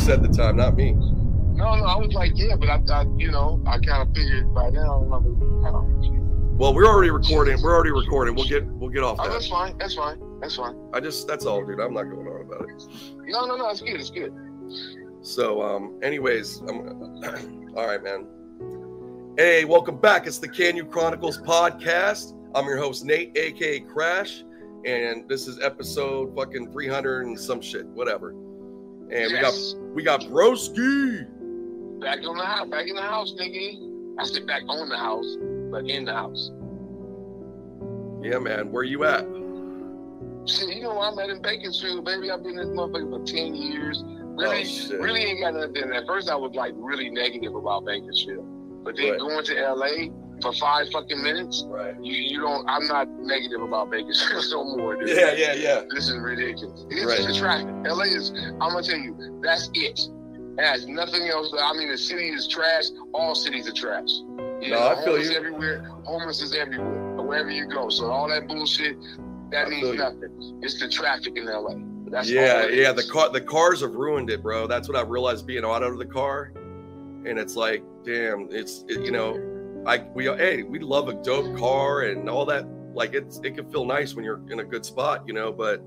said the time, not me. No, I was like, yeah, but I kind of figured by now. Well, we're already recording. We'll get off that. Oh, that's fine. That's all, dude. I'm not going on about it. No, it's good. So, anyways, all right, man. Hey, welcome back. It's the Can You Chronicles podcast. I'm your host, Nate, aka Crash, and this is episode fucking 300 and some shit, whatever. And yes. we got Broski. Back in the house, nigga. I said back on the house, but in the house. Yeah, man. Where you at? Shit, you know where I'm at in Bakersfield, baby. I've been in this motherfucker for 10 years. Really ain't got nothing. At first, I was like really negative about Bakersfield, but then going to LA for 5 fucking minutes, you don't. I'm not negative about Bakersfield no more, dude. Yeah. This is ridiculous. It's just the traffic. LA is. I'm gonna tell you, that's it. It has nothing else. I mean, the city is trash. All cities are trash. I feel you. Everywhere. Homeless is everywhere. Wherever you go. So all that bullshit, that means nothing. It's the traffic in LA. That's The cars have ruined it, bro. That's what I realized being out of the car, and it's like, damn, we love a dope car and all that. Like it can feel nice when you're in a good spot, but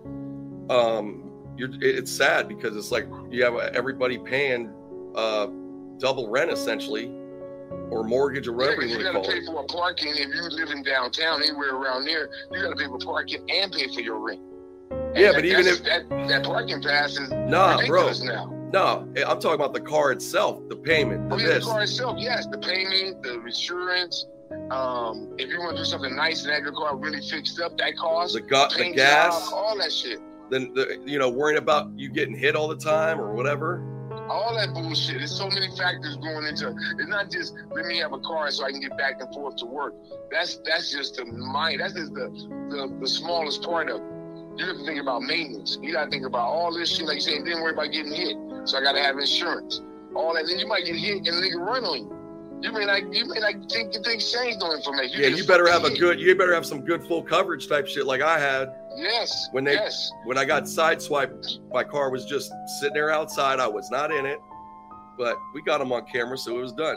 it's sad because it's like you have everybody paying double rent essentially, or mortgage or whatever you got to pay for a parking. If you live in downtown, anywhere around there, you got to pay for parking and pay for your rent. But even if that parking pass is ridiculous bro. Now. No, I'm talking about the car itself, the payment. The car itself, yes, the payment, the insurance. If you want to do something nice and have your car really fixed up, that costs. The gas, all that shit. Then worrying about you getting hit all the time or whatever. All that bullshit. There's so many factors going into it. It's not just let me have a car so I can get back and forth to work. That's just the mind. That's just the smallest part of it. You have to think about maintenance. You got to think about all this shit. Like you said, didn't worry about getting hit. So I got to have insurance. All that. Then you might get hit and a nigga run on you. You may not think exchange no information. You better have some good full coverage type shit like I had. Yes. When I got sideswiped, my car was just sitting there outside. I was not in it, but we got them on camera, so it was done.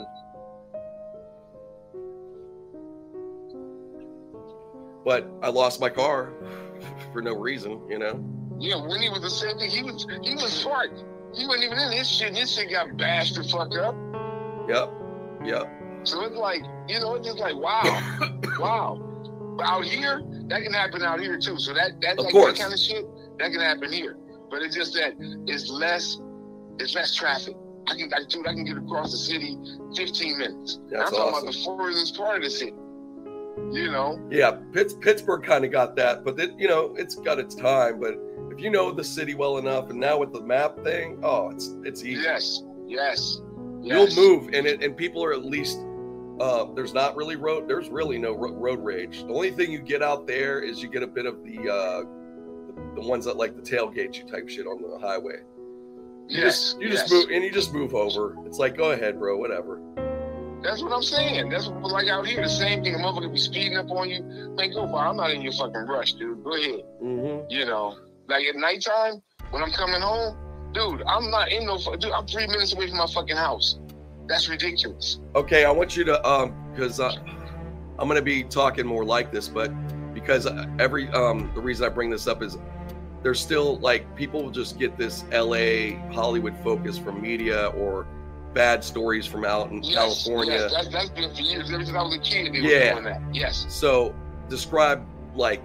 But I lost my car for no reason, Yeah, when he was the same thing, he was parked. He wasn't even in his shit. His shit got bashed the fuck up. Yep. So it's like, it's just like, wow. But out here, that can happen out here too. So that kind of shit, that can happen here. But it's just that it's less traffic. I can get across the city 15 minutes. That's I'm talking awesome. about the furthest part of the city. Yeah, Pittsburgh kind of got that, but it's got its time. But if you know the city well enough, and now with the map thing, it's easy. Yes. You'll move, and people are at least. There's really no road rage. The only thing you get out there is you get a bit of the ones that like the tailgate you type shit on the highway. You just move over. It's like, go ahead, bro, whatever. That's what I'm saying. That's what, like out here, the same thing. A motherfucker be speeding up on you. Man, go far. I'm not in your fucking rush, dude. Go ahead. Mm-hmm. Like at nighttime when I'm coming home, dude, I'm not in no. Dude, I'm 3 minutes away from my fucking house. That's ridiculous. Okay, I want you to because I'm gonna be talking more like this, but because the reason I bring this up is there's still like people will just get this LA Hollywood focus from media or bad stories from out in California. Yes, that's been for years. Ever since I was a kid, they were doing that. Yes. So describe like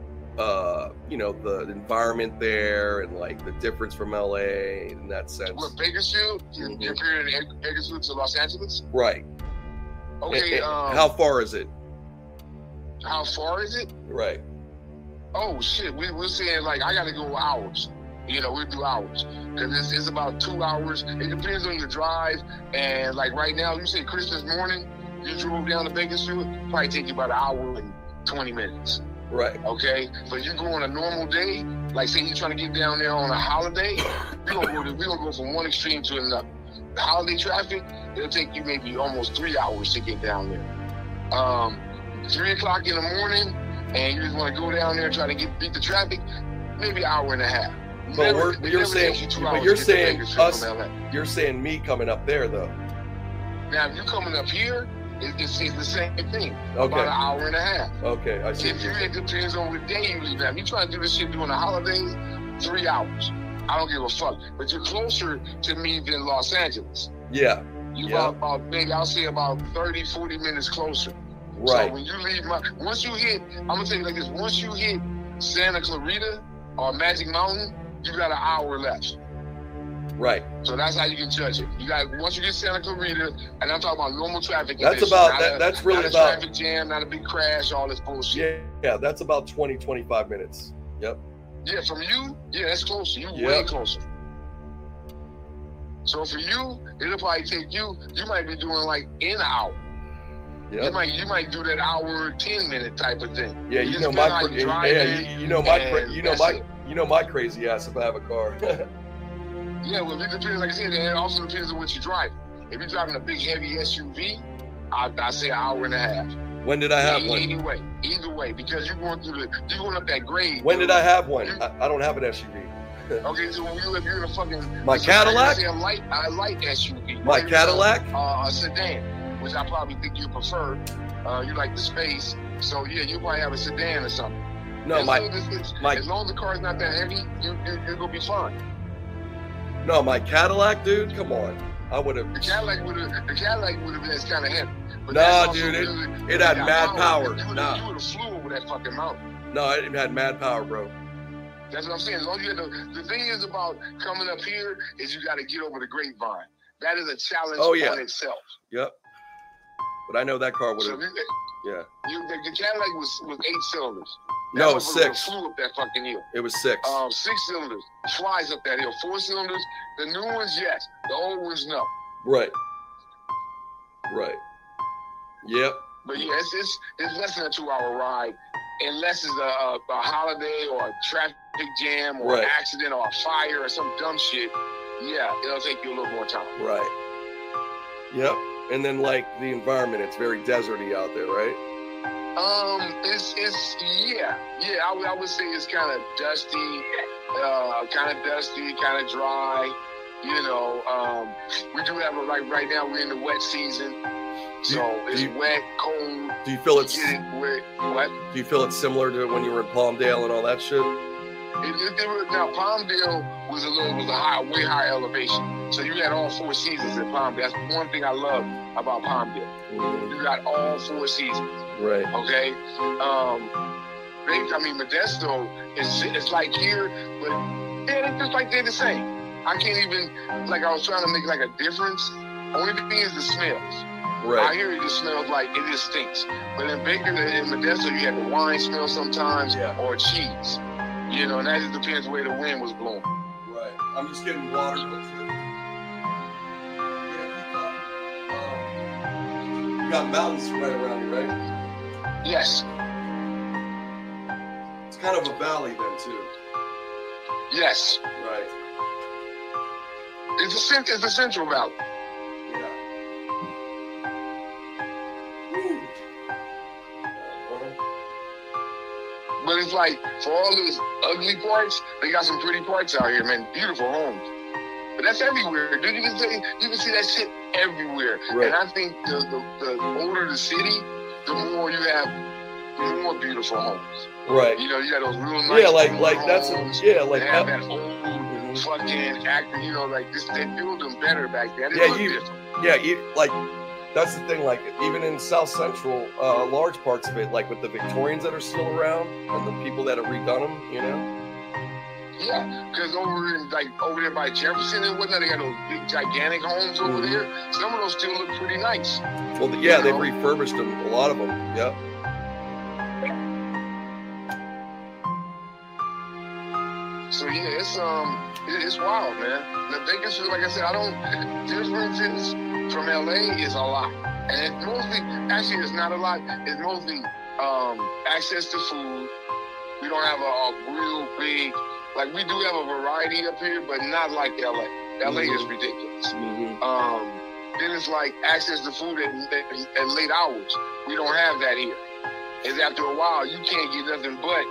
the environment there and like the difference from LA in that sense. What, Bakersfield? Mm-hmm. You're comparing Bakersfield to Los Angeles? Right. Okay. How far is it? How far is it? Right. Oh shit, we're saying like I gotta go hours. We do hours because it's about 2 hours. It depends on your drive. And like right now, you say Christmas morning, you drove down to Bakersfield, probably take you about an hour and 20 minutes. Right. Okay. But you go on a normal day, like say you're trying to get down there on a holiday, we're gonna go from one extreme to another. The holiday traffic, it'll take you maybe almost 3 hours to get down there. 3 o'clock in the morning, and you just want to go down there and try to beat the traffic, maybe an hour and a half. But you're saying us. You're saying me coming up there though. Now, if you're coming up here, it's the same thing. Okay. About an hour and a half. Okay, I see. It depends on the day you leave. Now, if you're trying to do this shit during the holidays, 3 hours. I don't give a fuck. But you're closer to me than Los Angeles. Yeah. I'll say about 30, 40 minutes closer. Right. So when you leave once you hit, I'm gonna tell you like this, once you hit Santa Clarita or Magic Mountain, you got an hour left. Right. So that's how you can judge it. Once you get Santa Clarita, and I'm talking about normal traffic. That's really about traffic jam, not a big crash, all this bullshit. Yeah, that's about 20, 25 minutes. Yep. Yeah, from you, that's closer. Way closer. So for you, it'll probably take you might be doing like in an hour. Yeah. You might do that hour 10-minute type of thing. Yeah, you know my crazy ass if I have a car. Yeah, well, it depends. Like I said, it also depends on what you're driving. If you're driving a big, heavy SUV, I say an hour and a half. When did I have one? Either way, because you're going up that grade. When did I have one? I don't have an SUV. Okay, so if you're in a fucking my Cadillac, a light SUV. My Cadillac, a sedan, which I probably think you prefer. You like the space, so yeah, you probably have a sedan or something. No, as long as the car's not that heavy, you're gonna be fine. No, my Cadillac, dude, come on. I would have. The Cadillac would have been kind of heavy. But nah, dude, it had mad power. You would have flew over that fucking mountain. No, it had mad power, bro. That's what I'm saying. As long as the thing is about coming up here is you got to get over the Grapevine. That is a challenge on itself. Yep. But I know that car would have. Yeah. The Cadillac was 8 cylinders. No, it was 6. Flew up that fucking hill. It was 6. 6 cylinders. Flies up that hill. 4 cylinders. The new ones, yes. The old ones, no. Right. Yep. But yeah, it's less than a 2-hour ride, unless it's a holiday or a traffic jam or an accident or a fire or some dumb shit. Yeah, it'll take you a little more time. Right. Yep. And then like the environment, it's very deserty out there, right? I would say it's kind of dusty, kind of dry. You know, we do have right now we're in the wet season, so it's wet, cold. Do you feel it's what? Do you feel it's similar to when you were in Palmdale and all that shit? Now Palmdale was a way higher elevation, so you had all 4 seasons in Palmdale. That's one thing I love about Palmdale. Mm-hmm. You got all 4 seasons. Right. Okay. Modesto it's like here, but it's just like they're the same. I can't even I was trying to make like a difference. Only thing is the smells. Right. Out here it just smells like it just stinks. But in Modesto you had the wine smell sometimes or cheese. You know, and that just depends where the wind was blowing. Right. I'm just getting water. You got mountains right around you, right? Yes. It's kind of a valley then too. Yes. Right. It's the Central Valley. Yeah. But it's like, for all those ugly parts, they got some pretty parts out here, man. Beautiful homes. But that's everywhere, dude. You can see that shit everywhere. Right. And I think the older the city, the more you have more beautiful homes. Right. You know, you got those real nice homes. They have that old fucking actor, you know, like this, they build them better back then. That's the thing, like, even in South Central, large parts of it, like with the Victorians that are still around and the people that have redone them, you know? Yeah, because over there by Jefferson and whatnot, they got those big, gigantic homes over there. Some of those still look pretty nice. Well, yeah, they've refurbished them, a lot of them, yep. So, yeah, it's wild, man. The biggest, like I said, differences from LA is a lot. And it's not a lot. It's mostly access to food. We don't have a real big, we do have a variety up here, but not like LA. LA is ridiculous. Mm-hmm. Then it's like access to food at late hours. We don't have that here. It's after a while, you can't get nothing but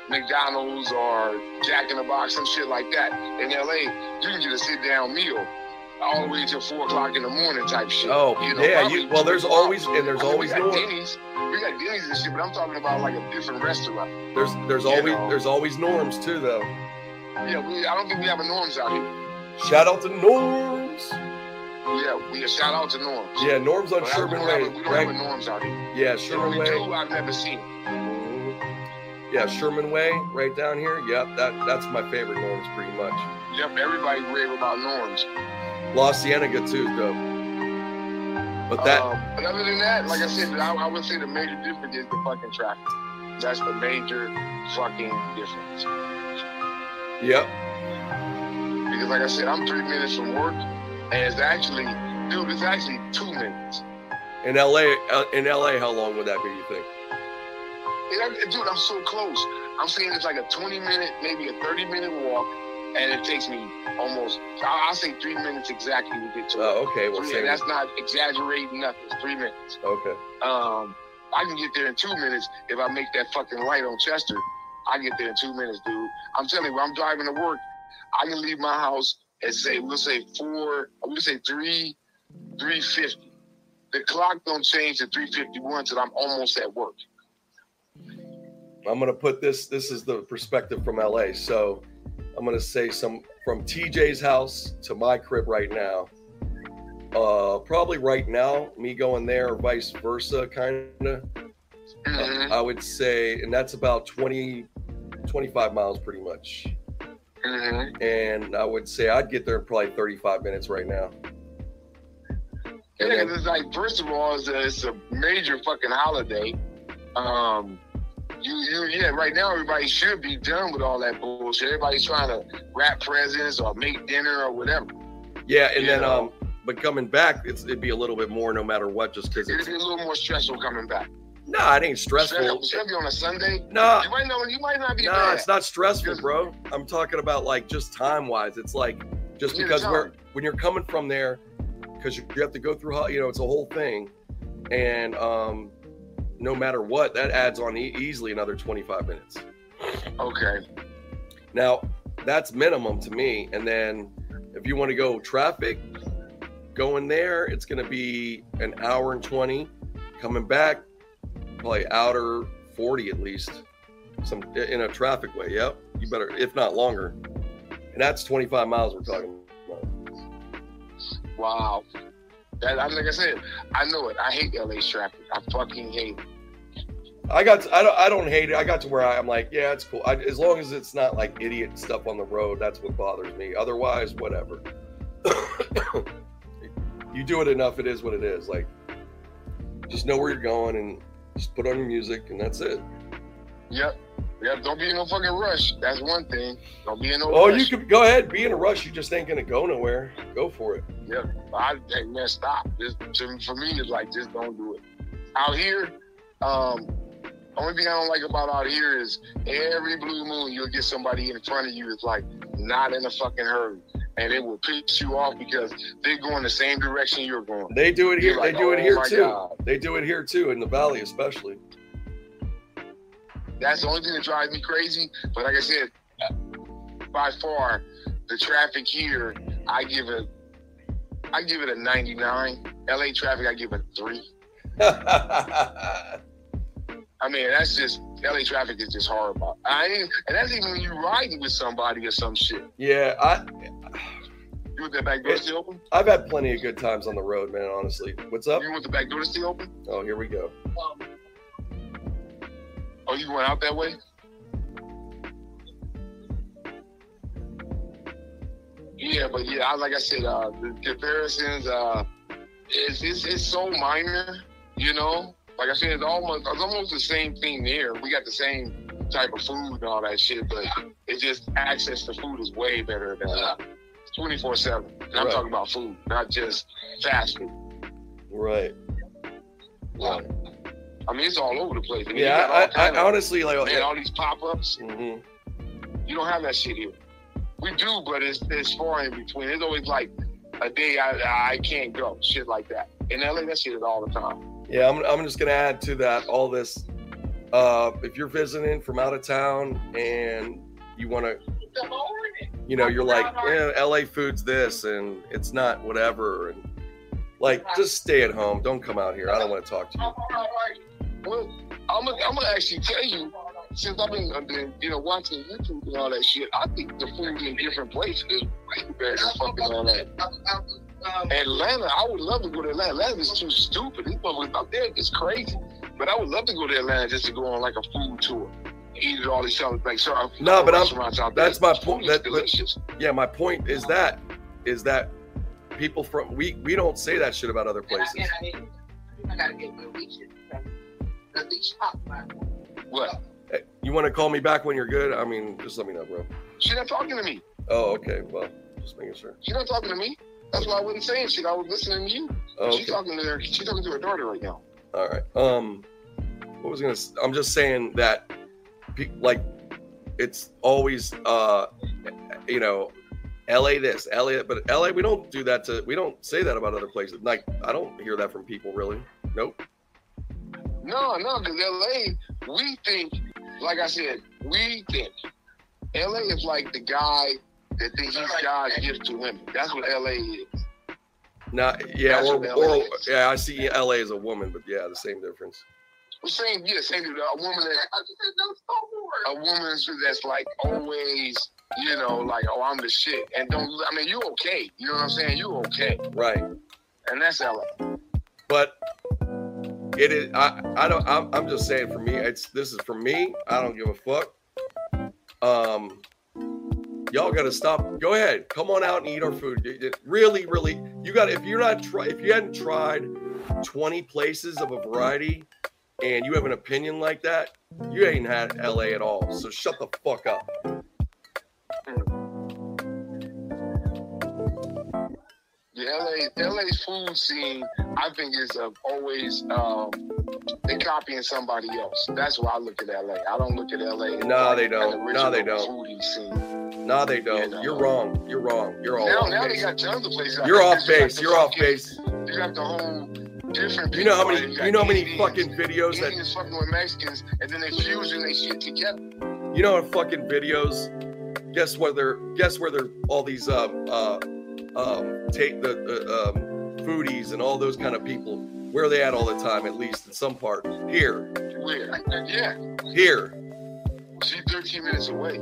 McDonald's or Jack in the Box, some shit like that. In LA, you can get a sit-down meal all the way until 4 o'clock in the morning type shit. Oh, you know, yeah. Well, there's always we got Norms. Denny's. We got Denny's and shit, but I'm talking about like a different restaurant. There's always Norms too, though. Yeah, I don't think we have a Norms out here. Shout out to Norms. Yeah, shout out to Norms. Yeah, Norms on But Sherman we Way. don't have a Norms out here. Yeah, If Sherman we Way. do, I've never seen it. Yeah, Sherman Way, right down here. Yep, that's my favorite Norms, pretty much. Yep, everybody rave about Norms. La Cienega too, though. But But other than that, like I said, I would say the major difference is the fucking traffic. That's the major fucking difference. Yep. Because like I said, I'm 3 minutes from work, and it's actually 2 minutes. In LA, how long would that be? You think? Dude, I'm so close. I'm saying it's like a 20-minute, maybe a 30-minute walk, and it takes me almost, I'll say 3 minutes exactly to get to it. Oh, okay. Well, And that's not exaggerating nothing. It's 3 minutes. Okay. I can get there in 2 minutes if I make that fucking light on Chester. I get there in 2 minutes, dude. I'm telling you, when I'm driving to work, I can leave my house at we'll say 3:50. The clock don't change to 3:51 till I'm almost at work. I'm gonna put this is the perspective from LA. So I'm gonna say from TJ's house to my crib right now. Probably right now, me going there or vice versa, kind of. Mm-hmm. I would say, and that's about 25 miles pretty much. Mm-hmm. And I would say I'd get there in probably 35 minutes right now. Yeah, because it's like, first of all, it's a major fucking holiday. Right now everybody should be done with all that bullshit. Everybody's trying to wrap presents or make dinner or whatever. Yeah, and then but coming back, it'd be a little bit more no matter what, just because it'd be a little more stressful coming back. No, it ain't stressful. Especially on a Sunday. No, you might not be. No, it's not stressful, bro. I'm talking about like just time wise. It's like just because when you're coming from there, because you have to go through, it's a whole thing, and no matter what, that adds on easily another 25 minutes. Okay. Now that's minimum to me, and then if you want to go traffic, going there, it's going to be an hour and 20. Coming back, probably outer 40 at least. Some in a traffic way. Yep, you better, if not longer. And that's 25 miles we're talking about. Wow. Like I said, I know it. I hate LA's traffic. I fucking hate it. I don't hate it. I got to where I'm like, yeah, it's cool. As long as it's not like idiot stuff on the road, that's what bothers me. Otherwise, whatever. You do it enough, it is what it is. Like, just know where you're going and just put on your music, and that's it. Yep. Don't be in no fucking rush. That's one thing. Don't be in no rush. Oh, you could go ahead, be in a rush. You just ain't gonna go nowhere. Go for it. Yeah. Man, stop. For me, it's like, just don't do it. Out here, only thing I don't like about out here is every blue moon you'll get somebody in front of you that's like not in a fucking hurry. And it will piss you off because they're going the same direction you're going. They do it here. Like, they do it here too. God. They do it here too, in the valley especially. That's the only thing that drives me crazy. But like I said, by far, the traffic here, I give it a 99. LA traffic, I give it a 3. I mean, that's just, LA traffic is just horrible. And that's even when you're riding with somebody or some shit. Yeah, You want that back door still open? I've had plenty of good times on the road, man, honestly. What's up? You want the back door still open? Oh, here we go. Oh, you going out that way? Yeah, but yeah, like I said, the comparisons, it's so minor, you know? Like I said, it's almost the same thing there. We got the same type of food and all that shit, but it's just access to food is way better than 24/7. And I'm talking about food, not just fast food. Right. Yeah. I mean, it's all over the place. I mean, yeah, I honestly like all these pop-ups. Mm-hmm. You don't have that shit here. We do, but it's far in between. There's always like a day I can't go, shit like that. In LA, that shit is all the time. Yeah, I'm just gonna add to that all this if you're visiting from out of town and you want to, you know, you're like, yeah, LA food's this and it's not whatever, and like, just stay at home. Don't come out here. I don't want to talk to you. Well, I'm gonna actually tell you, since I've been watching YouTube and all that shit, I think the food in different places is way better than fucking Atlanta. Atlanta, I would love to go to Atlanta. Atlanta's too stupid. These motherfuckers out there is crazy. But I would love to go to Atlanta just to go on like a food tour, eat at all these restaurants. No, but that's my point. That's delicious. Yeah, my point is that people from we don't say that shit about other places. I gotta get the leash pop. What? Hey, you want to call me back when you're good? I mean, just let me know, bro. She's not talking to me. Oh, okay. Well, just making sure. She's not talking to me. That's why I wasn't saying shit. I was listening to you. Oh, okay. She's talking to her daughter right now. All right. What was I'm just saying that, like, it's always, you know, LA this, LA, but LA, we don't do that we don't say that about other places. Like, I don't hear that from people really. Nope. No, because LA, we think, like I said, we think LA is like the guy that thinks he's God's gift to women. That's what LA is. Nah, yeah, or yeah, I see LA as a woman, but yeah, the same difference. Same. A woman that's like always, you know, like, oh, I'm the shit, and you okay? You know what I'm saying? You okay? Right. And that's LA. But it is. I'm just saying. For me, this is for me. I don't give a fuck. Y'all got to stop. Go ahead. Come on out and eat our food. Really, you got. If you hadn't tried 20 places of a variety, and you have an opinion like that, you ain't had LA at all. So shut the fuck up. The LA's food scene, I think, is always they copying somebody else. That's why I look at LA. I don't look at LA. No, they don't. No, they don't. Foodie scene. No, they don't. You know? You're wrong. You're all now, off now base. They got tons of places. You're off base. You're off base. You got the whole different. You know how many? You know how many fucking videos that Indians fucking with Mexicans, and then they fusing their shit together. You know how fucking videos? Guess where they're all these take the foodies and all those kind of people. Where are they at all the time? At least in some part. Here. Where? Yeah. Here. She's 13 minutes away.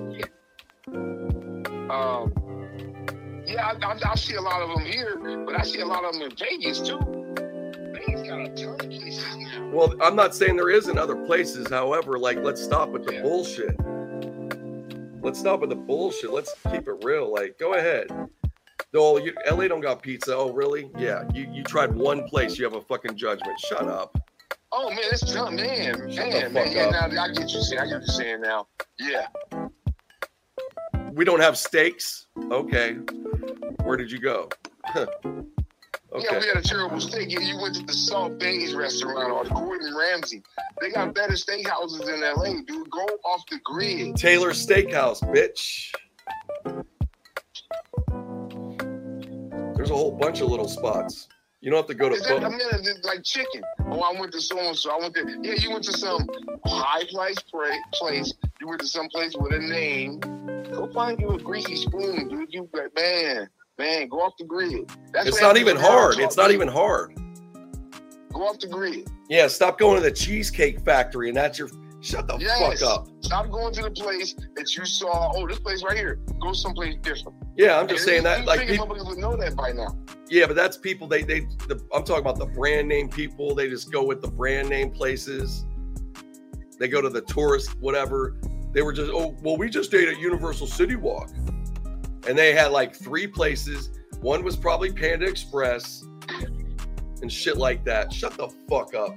Yeah, I see a lot of them here, but I see a lot of them in Vegas too. Vegas got a ton of places now. Well, I'm not saying there isn't other places. However, like, let's stop with the bullshit. Let's keep it real. Like, go ahead. No, LA don't got pizza. Oh, really? Yeah. You tried one place. You have a fucking judgment. Shut up. Oh man, it's tough, man. Now, I get you saying now. Yeah. We don't have steaks. Okay. Where did you go? Okay. Yeah, we had a terrible steak. You went to the Salt Bays restaurant or the Gordon Ramsay. They got better steakhouses in LA, dude. Go off the grid. Taylor's Steakhouse, bitch. There's a whole bunch of little spots. You don't have to go to like chicken. Oh, I went to so-and-so. I went to, yeah, you went to some high-priced place. You went to some place with a name. Go find you a greasy spoon, dude. You, man, go off the grid. It's not even hard. It's not even hard. Go off the grid. Yeah, stop going to the Cheesecake Factory and that's your... Shut the fuck up. Stop going to the place that you saw. Oh, this place right here. Go someplace different. Yeah, I'm just saying that. Like, people would know that by now. Yeah, but that's people. I'm talking about the brand name people. They just go with the brand name places. They go to the tourist whatever. They were just, oh, well, we just ate at Universal City Walk, and they had like 3 places. One was probably Panda Express and shit like that. Shut the fuck up.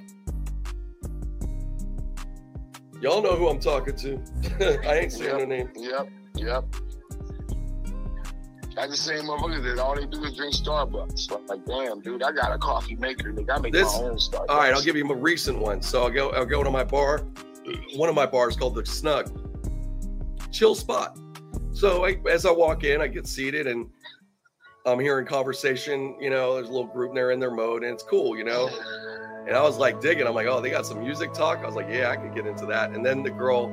Y'all know who I'm talking to. I ain't saying her name. Yep. That's the same motherfucker that all they do is drink Starbucks. Like, damn, dude, I got a coffee maker. I make my own Starbucks. All right, I'll give you a recent one. So I'll go to my bar. One of my bars called the Snug. Chill spot. So as I walk in, I get seated and I'm hearing conversation. You know, there's a little group and they're in their mode and it's cool, you know. And I was like digging. I'm like, oh, they got some music talk. I was like, yeah, I could get into that. And then the girl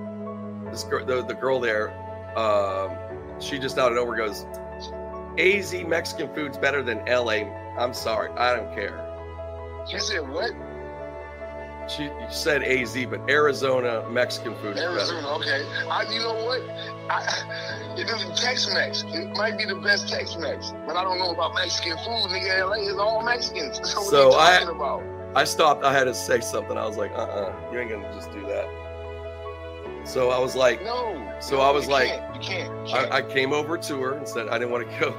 there, she just out of nowhere goes, AZ Mexican food's better than LA. I'm sorry, I don't care. She said what? She said AZ, but Arizona Mexican food is Arizona, better. okay. You know what? It is Tex-Mex. It might be the best Tex-Mex, but I don't know about Mexican food. Nigga, LA is all Mexicans. So what are you talking about? I stopped. I had to say something. I was like, you ain't gonna just do that. So I was like, no. So no, I was like, you can't. I came over to her and said I didn't want to go.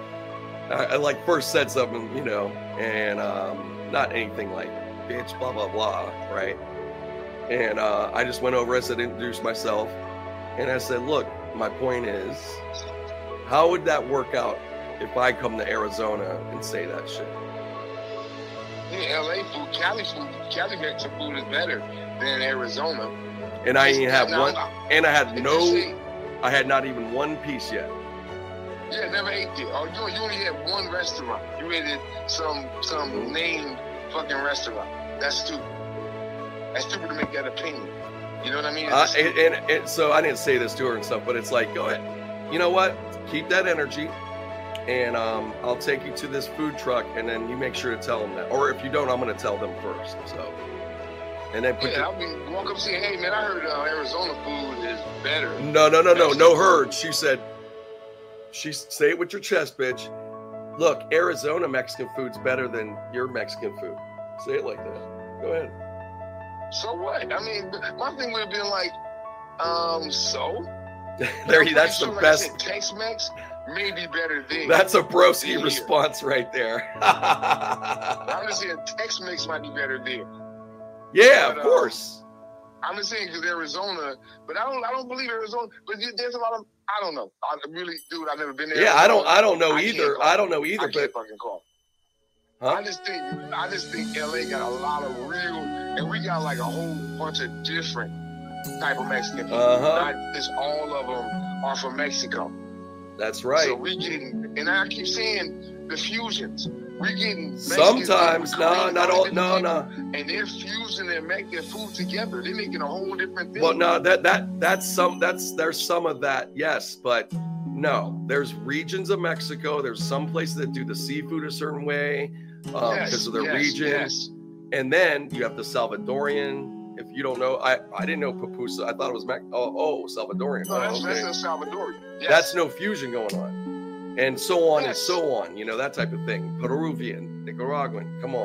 I like first said something, and not anything like bitch, blah blah blah, right? And I just went over. I said, introduce myself, and I said, look, my point is, how would that work out if I come to Arizona and say that shit? Yeah, LA food, Cali Mexican food is better than Arizona. And I didn't have one, and I had I had not even one piece yet. Yeah, never ate it. Oh, you only had one restaurant. You ate at some named fucking restaurant. That's stupid. That's stupid to make that opinion. You know what I mean? And so I didn't say this to her and stuff, but it's like, go ahead. You know what? Keep that energy, and I'll take you to this food truck, and then you make sure to tell them that. Or if you don't, I'm going to tell them first. So, and then I'll walk up and say, hey man, I heard Arizona food is better. No heard. She said, say it with your chest, bitch. Look, Arizona Mexican food's better than your Mexican food. Say it like that. Go ahead. So what? I mean, my thing would have been like, so? That's the best. Tex-Mex may be better than. That's a broski response right there. I'm just saying Tex-Mex might be better there. Yeah, of course. I'm just saying because Arizona, but I don't believe Arizona. But there's a lot of, I don't know. I really, dude, I've never been there. Yeah, I don't know either. I don't know either. I can't fucking call. Huh? I just think LA got a lot of real, and we got like a whole bunch of different type of Mexican people. Not just all of them are from Mexico. That's right. So we getting, and I keep saying the fusions. We're getting sometimes not all. No. And they're fusing and making their food together. They're making a whole different thing. Well, no, there's some of that, yes, but no. There's regions of Mexico. There's some places that do the seafood a certain way because of their region. Yes. And then you have the Salvadorian. If you don't know, I didn't know pupusa. I thought it was Salvadorian. No, that's Salvadorian. Yes. That's no fusion going on. And so on and so on, that type of thing. Peruvian, Nicaraguan, come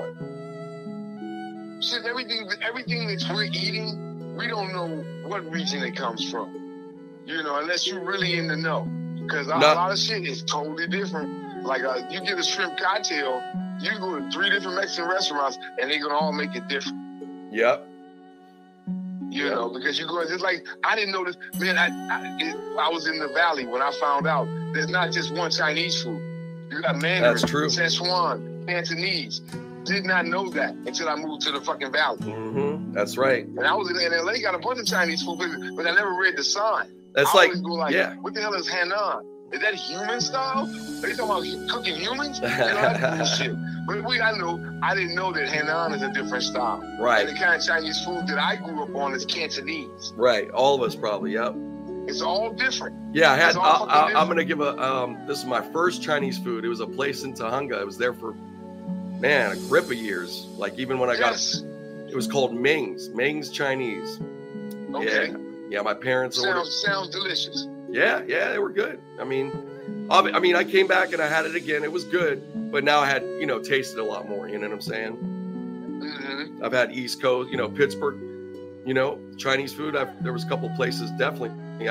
on. Shit, everything that we're eating, we don't know what region it comes from. Unless you're really in the know. Because a lot of shit is totally different. Like, you get a shrimp cocktail, you go to 3 different Mexican restaurants, and they're going to all make it different. Yep. Because you go, it's like, I didn't know this. Man, I was in the valley when I found out there's not just one Chinese food. You got Mandarin, that's true. Szechuan, Cantonese. Did not know that until I moved to the fucking valley. Mm-hmm. That's right. And I was in LA, got a bunch of Chinese food, but I never read the sign. That's I always go like, what the hell is Hainan? Is that human style? Are they talking about cooking humans? That's bullshit. But I didn't know that Hainan is a different style. Right. And the kind of Chinese food that I grew up on is Cantonese. Right. All of us probably, yep. It's all different. Yeah, I'm going to give this is my first Chinese food. It was a place in Tahunga. I was there for, a grip of years. Like even when I got, it was called Ming's Chinese. Okay. Yeah, my parents sounds delicious. Yeah, they were good. I mean, I came back and I had it again. It was good, but now I had, tasted a lot more. You know what I'm saying? Mm-hmm. I've had East Coast, Pittsburgh, Chinese food. There was a couple places definitely.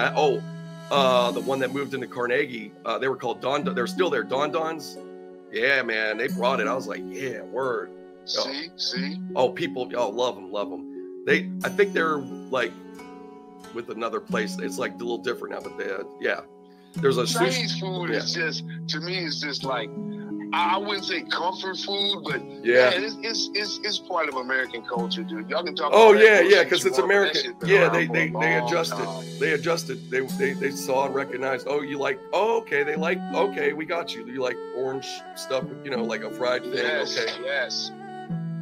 The one that moved into Carnegie, they were called Don. They're still there, Don Don's. Yeah, man, they brought it. I was like, yeah, word. See. Oh, people, love them. I think they're like with another place. It's like a little different now, but there's a Chinese food is just, to me, it's just like, I wouldn't say comfort food, but it's part of American culture, dude. Y'all can talk. Because it's American. Yeah, they adjusted. They adjusted. They saw and recognized. Oh, you like? Oh, okay. They like. Okay, we got you. You like orange stuff? Like a fried thing. Yes, okay. Yes.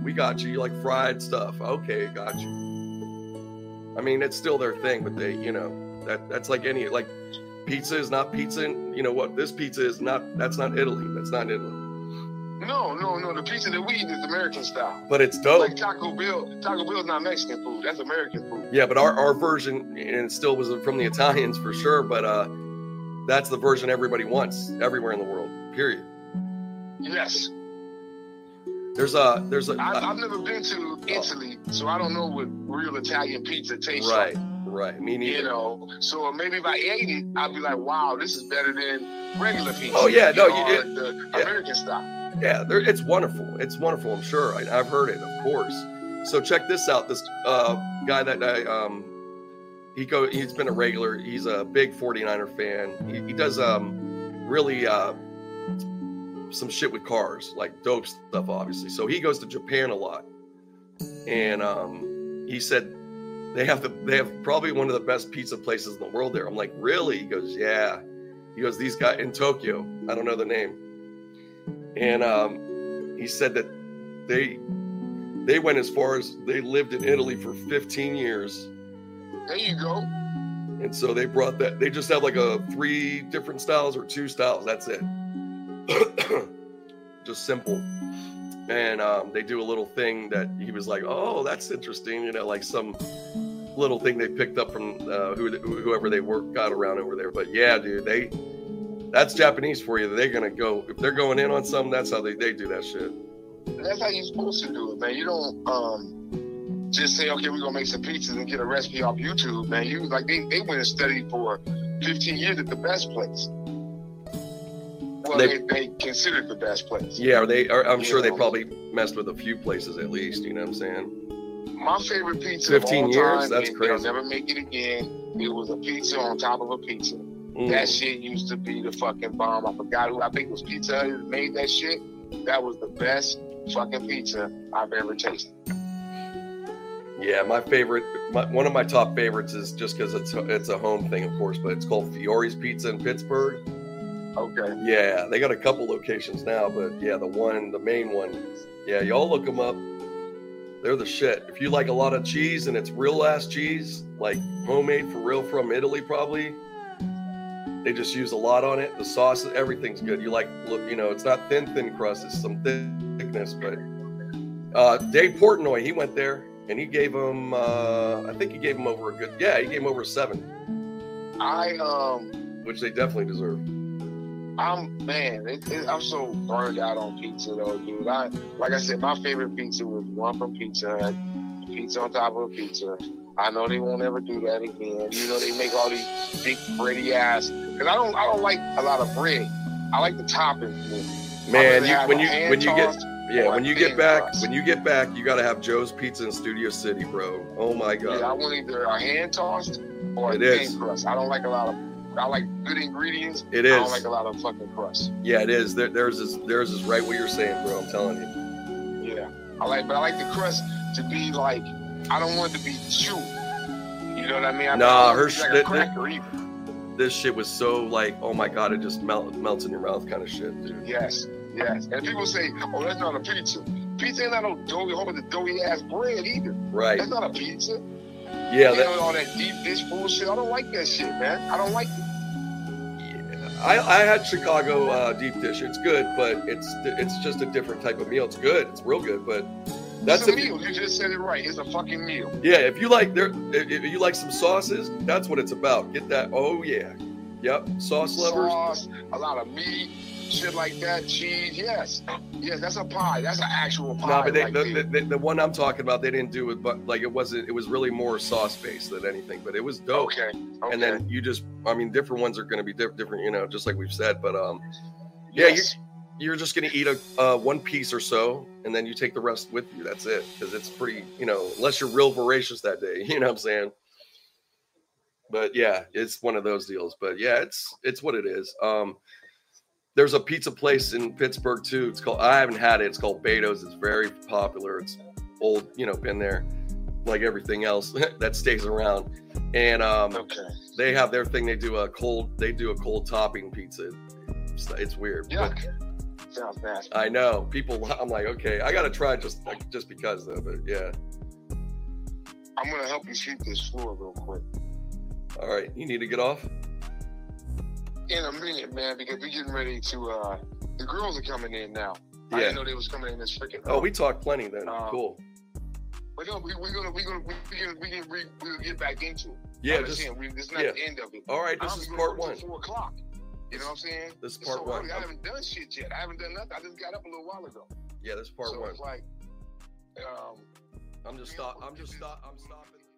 We got you. You like fried stuff. Okay, got you. I mean, it's still their thing, but they, that's like any, like pizza is not pizza. You know what? This pizza is not, that's not Italy. That's not Italy. No. The pizza that we eat is American style. But it's dope. Like Taco Bell is not Mexican food. That's American food. Yeah, but our version, and it still was from the Italians for sure, but that's the version everybody wants everywhere in the world, period. Yes. I've never been to Italy, so I don't know what real Italian pizza tastes like. Right. Me neither. So maybe if I ate it, I'd be like, wow, this is better than regular pizza. Oh, yeah. The American style. Yeah, it's wonderful. It's wonderful, I'm sure. I've heard it, of course. So check this out. This guy that he's been a regular. He's a big 49er fan. He does really some shit with cars, like dope stuff, obviously. So he goes to Japan a lot, and he said they have probably one of the best pizza places in the world there. I'm like, really? He goes, yeah. He goes, these guys in Tokyo. I don't know the name. And he said that they went as far as they lived in Italy for 15 years. There you go. And so they brought that. They just have like 3 different styles or 2 styles. That's it. Just simple. And they do a little thing that he was like, oh, that's interesting. Like some little thing they picked up from whoever they got around over there. But yeah, dude, that's Japanese for you. They're going to go, if they're going in on something, that's how they do that shit. That's how you're supposed to do it, man. You don't just say, okay, we're going to make some pizzas and get a recipe off YouTube, man. They went and studied for 15 years at the best place. Well, they considered the best place. Yeah, I'm sure they probably messed with a few places at least, you know what I'm saying? My favorite pizza 15 of all years? time, That's crazy. They'll never make it again. It was a pizza on top of a pizza. That shit used to be the fucking bomb. I forgot who, I think it was Pizza Hut that made that shit. That was the best fucking pizza I've ever tasted. Yeah, one of my top favorites is just because it's a home thing, of course, but it's called Fiore's Pizza in Pittsburgh. Okay. Yeah, they got a couple locations now, but yeah, the main one, yeah, y'all look them up. They're the shit. If you like a lot of cheese and it's real ass cheese, like homemade for real from Italy, probably. They just use a lot on it. The sauce, everything's good. It's not thin crust. It's some thickness. But Dave Portnoy, he went there and he gave him. I think he gave him over he gave him over 7. Which they definitely deserve. I'm so burned out on pizza though, dude. Like I said, my favorite pizza was one from Pizza Hut, pizza on top of a pizza. I know they won't ever do that again. They make all these big bready ass. Cause I don't like a lot of bread. I like the toppings. Man, when you get back, crust. you got to have Joe's Pizza in Studio City, bro. Oh my God. Yeah, I want either a hand tossed or a thin crust. I don't like I like good ingredients. It is. I don't like a lot of fucking crust. Yeah, it is. Theirs is right what you're saying, bro. I'm telling you. Yeah, I like the crust to be like. I don't want it to be chew. You know what I mean? This shit was so like, oh my God, it just melts in your mouth kind of shit, dude. Yes. And people say, oh, that's not a pizza. Pizza ain't not no doughy, whole bunch of doughy ass bread either. Right. That's not a pizza. Yeah. All that deep dish bullshit. I don't like that shit, man. I don't like it. Yeah. I had Chicago deep dish. It's good, but it's just a different type of meal. It's good. It's real good, but. That's a meal. You just said it right. It's a fucking meal. Yeah, if you like some sauces, that's what it's about. Get that. Oh yeah, yep. Sauce lovers. A lot of meat, shit like that. Cheese. Yes, that's a pie. That's an actual pie. No, but the one I'm talking about, they didn't do it, but like it wasn't. It was really more sauce based than anything. But it was dope. Okay. And then different ones are going to be different. Just like we've said. But yes. You're just going to eat one piece or so, and then you take the rest with you. That's it. Because it's pretty, unless you're real voracious that day, you know what I'm saying? But yeah, it's one of those deals. But yeah, it's what it is. There's a pizza place in Pittsburgh too. I haven't had it. It's called Beto's. It's very popular. It's old, been there like everything else that stays around. And they have their thing. They do a cold topping pizza. It's weird. Yeah. Sounds nasty. I know. People, I'm like, okay, I got to try just because though, but yeah. I'm going to help you sweep this floor real quick. All right. You need to get off? In a minute, man, because we're getting ready to, the girls are coming in now. Yeah. I didn't know they was coming in this freaking. Oh, we talked plenty then. Cool. We're gonna get back into it. Yeah, it's not the end of it. All right, this is part 1. 4 o'clock. You know what I'm saying? This is part 1. I haven't done shit yet. I haven't done nothing. I just got up a little while ago. Yeah, this is part 1. It's like, I'm stopping.